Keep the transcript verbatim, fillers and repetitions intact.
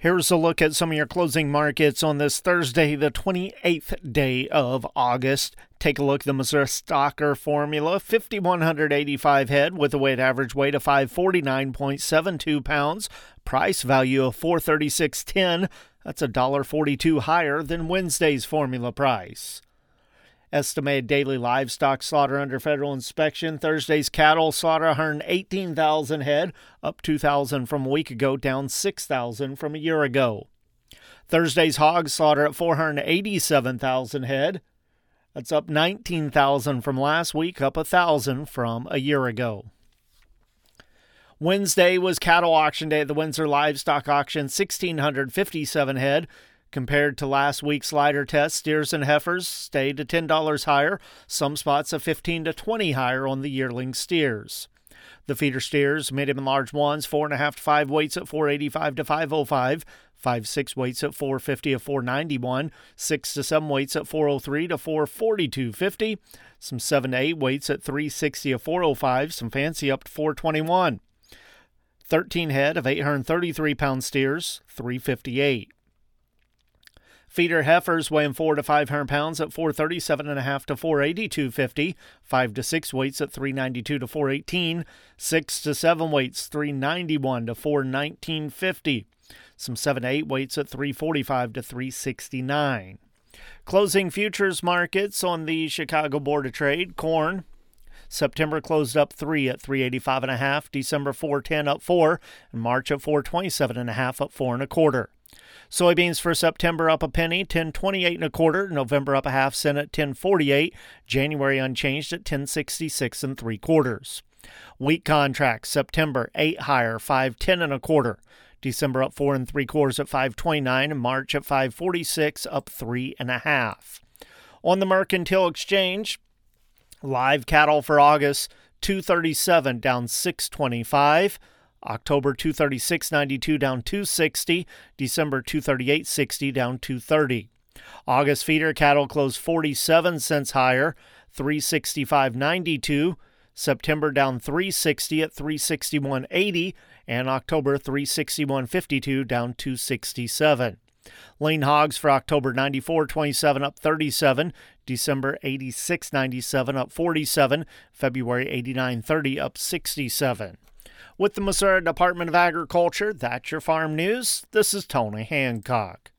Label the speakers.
Speaker 1: Here's a look at some of your closing markets on this Thursday, the twenty-eighth day of August. Take a look at the Missouri Stocker Formula, five thousand one hundred eighty-five head with a weighted average weight of five hundred forty-nine point seven two pounds. Price value of four hundred thirty-six dollars and ten cents. That's one dollar forty-two higher than Wednesday's formula price. Estimated daily livestock slaughter under federal inspection. Thursday's cattle slaughter one hundred eighteen thousand head, up two thousand from a week ago, down six thousand from a year ago. Thursday's hog slaughter at four hundred eighty-seven thousand head. That's up nineteen thousand from last week, up one thousand from a year ago. Wednesday was cattle auction day at the Windsor Livestock Auction, one thousand six hundred fifty-seven head. Compared to last week's lighter test, steers and heifers stayed at ten dollars higher, some spots of fifteen to twenty higher on the yearling steers. The feeder steers, medium and large ones, four and a half to five weights at four eighty-five to five oh five, five six weights at four fifty to four ninety-one, six to seven weights at four oh three to four forty-two fifty, some seven to eight weights at three sixty to four oh five, some fancy up to four twenty-one. thirteen head of eight hundred thirty-three pound steers, three fifty-eight. Feeder heifers weighing four to five hundred pounds at four thirty-seven and a half to four eighty-two fifty, five to six weights at three ninety-two to four eighteen, six to seven weights three ninety-one to four nineteen fifty, some seven to eight weights at three forty-five to three sixty-nine. Closing futures markets on the Chicago Board of Trade. Corn September closed up three at three eighty-five and a half, December four ten up four, and March at four twenty-seven and a half up four and a quarter. Soybeans for September up a penny, ten twenty-eight and a quarter. November up a half cent at ten forty-eight. January unchanged at ten sixty-six and three quarters. Wheat contracts September eight higher, five ten and a quarter. December up four and three quarters at five twenty-nine, and March at five forty-six up three and a half. On the Mercantile Exchange, live cattle for August two thirty-seven down six twenty-five. October two thirty-six ninety-two down two sixty, December two thirty-eight sixty down two thirty. August feeder cattle closed forty-seven cents higher, three sixty-five ninety-two. September down three sixty at three sixty-one eighty, and October three sixty-one fifty-two down two sixty-seven. Lean hogs for October ninety-four twenty-seven up thirty-seven, December eighty-six ninety-seven up forty-seven, February eighty-nine thirty up sixty-seven. With the Missouri Department of Agriculture, that's your farm news. This is Tony Hancock.